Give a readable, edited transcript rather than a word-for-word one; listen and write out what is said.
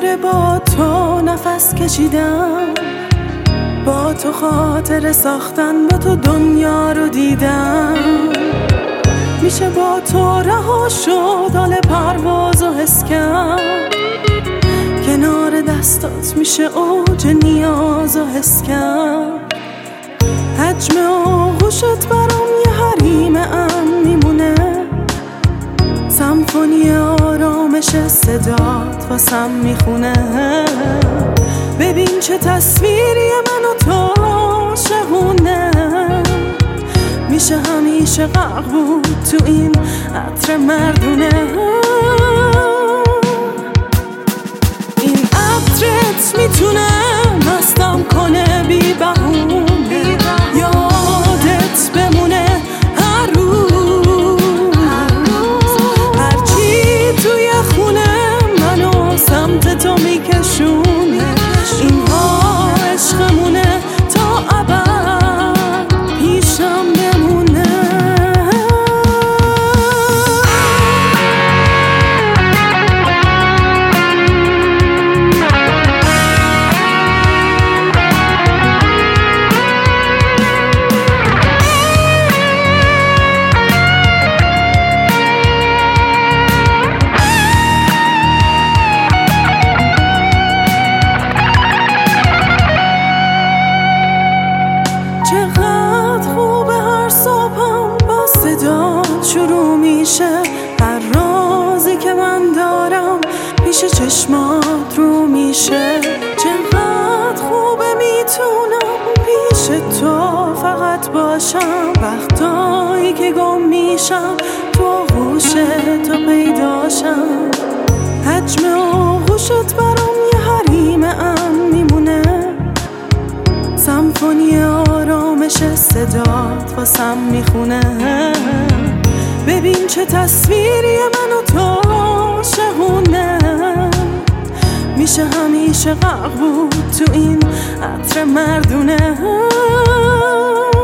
دوباره با تو نفس کشیدم، با تو خاطر ساختن، با تو دنیا رو دیدم. میشه با تو رها شد حال پرواز و حس کرد، کنار دستات میشه اوج نیاز و حس کرد. حجم آغوشت برام یه حریم امن میمونه، سمفونی آرامش صدات واسم میخونه. ببین چه تصویری من و تو شهونه، میشه همیشه غرق بود تو این عطر مردونه. این عطرت میتونه مستم کنه بی بهونه، یادت بمونه هر روز، هرچی توی خونه منو سمت تو میکشونه. اینها عشقمونه تا ابد پیشم بمونه. چقدر خوبه هر صبحم با صدات شروع میشه، هر رازی که من دارم پیش چشمات رو میشه. چقدر خوبه میتونم پیش تو فقط باشم، وقتایی که گم میشم تو آغوش تو پیداشم. حجم آغوشت برام یه حریم امن میمونه، سمفونی آرامش صدات واسم میخونه. ببین چه تصویری من و تو شهونه، میشه همیشه غرق بود تو این عطر مردونه.